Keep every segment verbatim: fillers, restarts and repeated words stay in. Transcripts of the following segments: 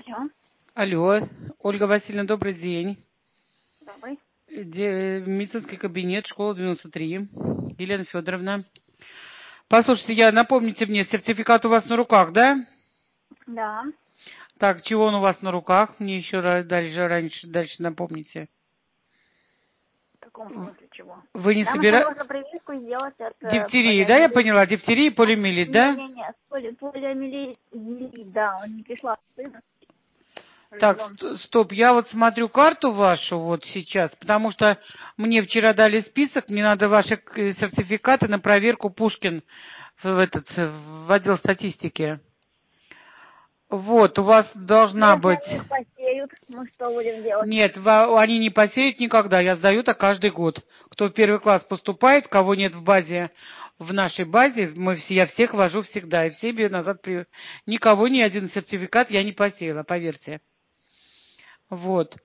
Алло. Алло, Ольга Васильевна, добрый день. Добрый. Де- Медицинский кабинет, школа девяносто три. Елена Федоровна. Послушайте, я напомните мне, сертификат у вас на руках, да? Да. Так, чего он у вас на руках? Мне еще ра- дальше, раньше, дальше напомните. В каком смысле чего? Вы не Нам еще собираетесь... нужно прививку сделать от э, Дифтерии, да, я полиомиелита. поняла? Дифтерии, полиомиелит, да? Не-не-не, поли, полиомиелит, да, он не пришла сына. Так, ст- стоп, я вот смотрю карту вашу вот сейчас, потому что мне вчера дали список, мне надо ваши к- сертификаты на проверку Пушкин в, в этот, в отдел статистики. Вот, у вас должна Если быть... они их посеют, мы что будем делать? Нет, ва- они не посеют никогда, я сдаю так каждый год. Кто в первый класс поступает, кого нет в базе, в нашей базе, мы все, я всех вожу всегда, и все себе назад... При... Никого, ни один сертификат я не посеяла, поверьте. Вот.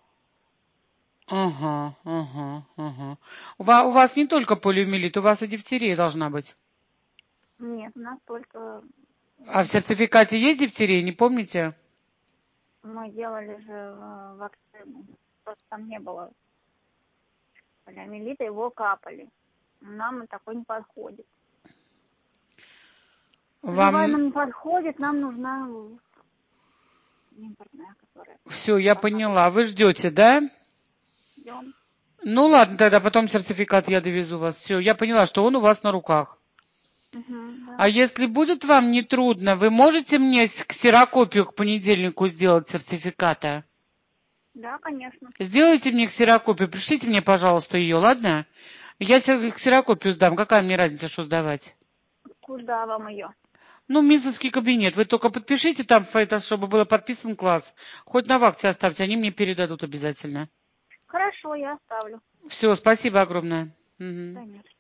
Ага, ага, ага. У ва- у вас не только полиомиелит, у вас и дифтерия должна быть. Нет, у нас только А в сертификате есть дифтерия, не помните? мы делали же э, вакцину. Просто там не было полиомиелита, его капали. Нам и такой не подходит. Живая Вам... нам не подходит, нам нужна импортная, которая Все, я должна поняла. Вы ждете, да? быть. Ну ладно, тогда потом сертификат я довезу вас. Все, я поняла, что он у вас на руках. Угу, да. А если будет вам не трудно, вы можете мне с- ксерокопию к понедельнику сделать сертификата? Да, конечно. Сделайте мне ксерокопию, пришлите мне, пожалуйста, ее, ладно? Я се- ксерокопию сдам, какая мне разница, что сдавать? Куда вам ее? Ну, медицинский кабинет. Вы только подпишите там, это, чтобы было подписан класс. Хоть на вахте оставьте, они мне передадут обязательно. Хорошо, я оставлю. Все, спасибо огромное. Мгм. Конечно.